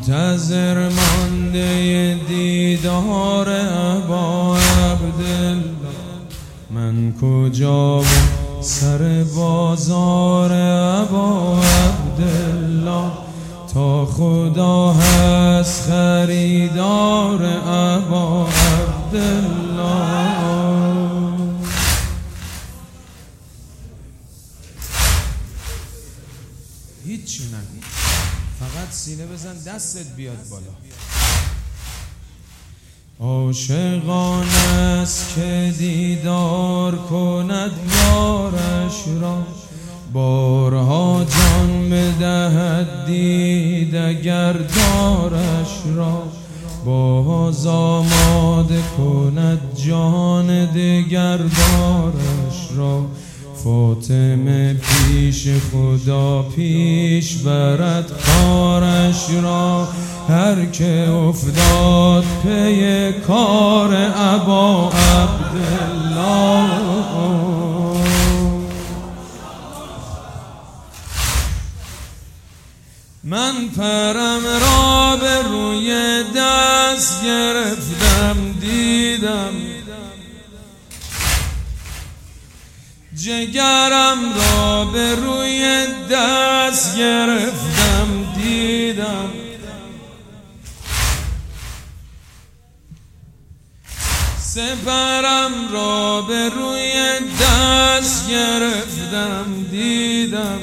منتظر مانده دیدار ابا عبدالله. من کجا و سر بازار ابا عبدالله، تا خدا هست خریدار ابا عبدالله. هیچی نگو، فقط سینه بزن دستت بیاد بالا. عاشقان است که دیدار کند یارش را، بارها جان بدهد دید اگر دارش را. باز آماده کند جان دگر دارش را. فاطمه پیش خدا پیش برد کارش را. هر که افتاد پی کار ابا عبدالله. من پرم را به روی دست گرفتم دیدم، جگرم را به روی دست گرفتم دیدم. سپرم را به روی دست گرفتم دیدم،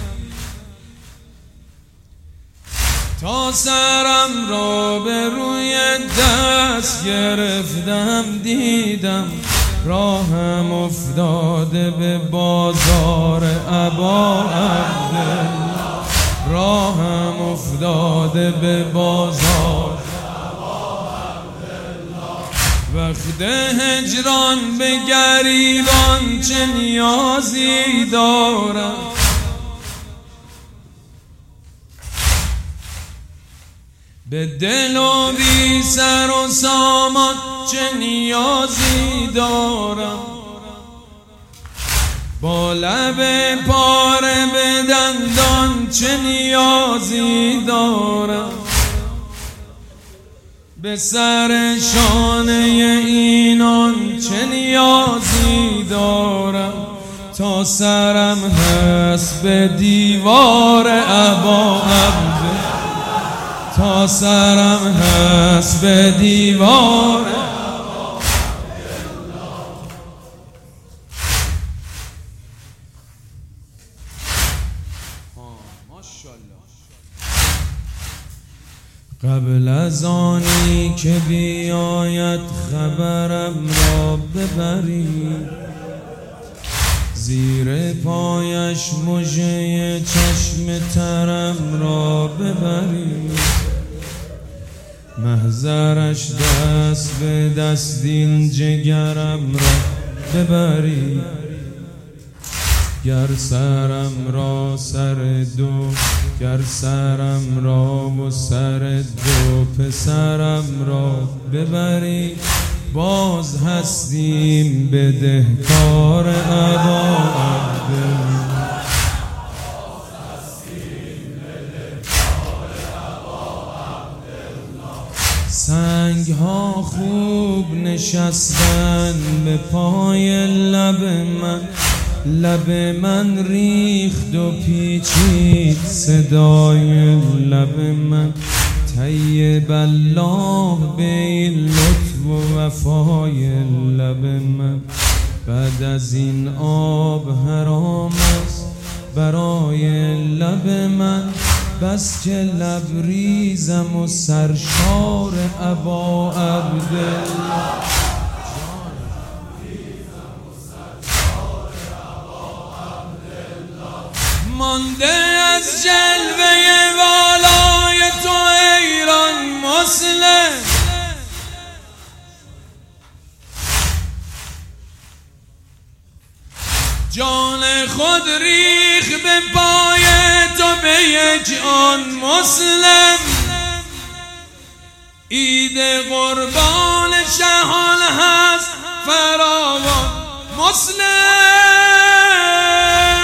تا سرم را به روی دست گرفتم دیدم. راهم افتاده به بازار ابا عبدالله، راهم افتاده به بازار ابا عبدالله. وقت هجران به گریبان چه نیازی دارم، به دل و بی سر و سامان چه نیازی دارم. با لب پاره به دندان چه نیازی دارم. به سر شانه اینان چه نیازی دارم. تا سرم هست به دیوار ابا عبدالله، تا سرم هست به دیوار ابا عبدالله. ماشاءالله. قبل از آنی که بیاید خبرم را ببرید، زیر پایش مژه چشم ترم را ببرید. محضرش دست به دست این جگرم را ببرید. گر سرم را سر دو، گر سرم را و سر دو پسرم را ببرید. باز هستیم بدهکار ابا عبدالله، سنگ ها خوب نشستن به پای لب من. لب من ریخت و پیچید صدای لب من. طیب الله به این لطف و وفای لب من. بعد از این آب حرام است برای لب من، بس که لبریزم و سرشار ابا عبدالله. مانده از جلوه والای تو ایران مسلم، جان خود ریخ به پای تو به یک آن مسلم. عید قربان شهان هست فراوان مسلم.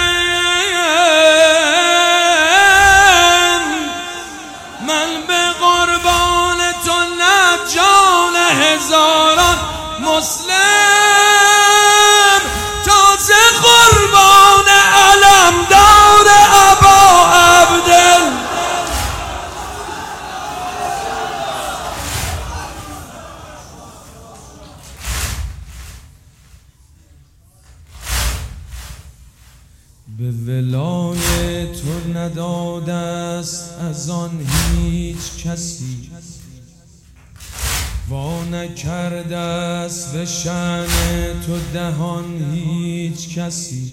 من به دلای تو نداده است از آن هیچ کسی، وا نکرده است به شأن تو دهان هیچ کسی.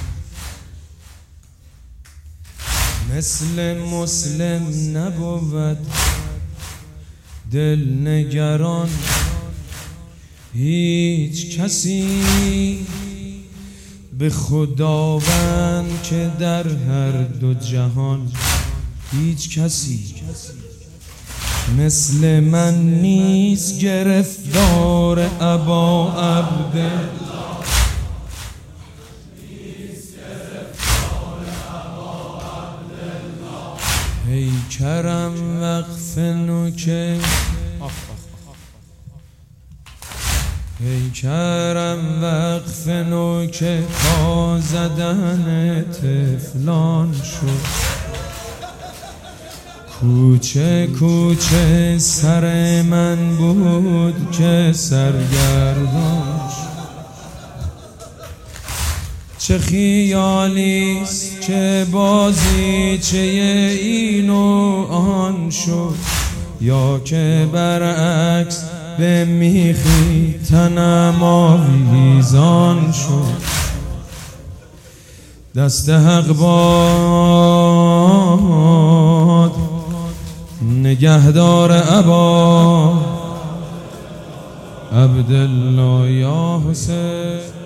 مثل مسلم نبود دل نگران هیچ کسی، به خداوند که در هر دو جهان هیچ کسی. مثل من نیست گرفتار ابا عبدالله، ای کرم وقف نوکه، ای کرم وقف نوکه تا زدن طفلان شد. کوچه کوچه سر من بود که سرگردان شد. چه خیالیست که بازیچه این و آن شد، یا که برعکس به میخی تنم آویزان شد. دست حق باد نگهدار ابا عبدالله یا حسین.